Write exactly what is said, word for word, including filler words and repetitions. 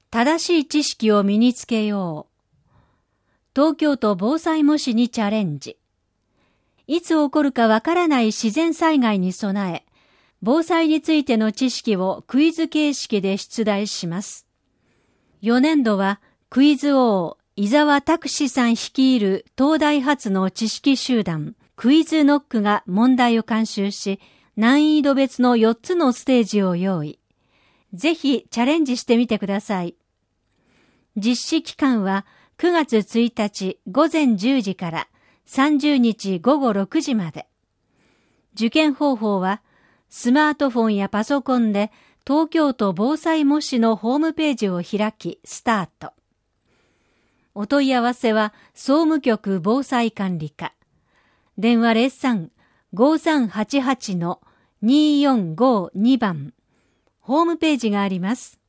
正しい知識を身につけよう。東京都防災模試にチャレンジ。いつ起こるかわからない自然災害に備え、防災についての知識をクイズ形式で出題します。よねんどはクイズ王伊沢拓司さん率いる東大発の知識集団クイズノックが問題を監修し、難易度別のよっつのステージを用意。ぜひチャレンジしてみてください。実施期間はくがつついたちごぜんじゅうじからさんじゅうにちごごろくじまで。受験方法はスマートフォンやパソコンで東京都防災模試のホームページを開きスタート。お問い合わせは総務局防災管理課。電話 ゼロさん ごさんはちはち にーよんごに 番。ホームページがあります。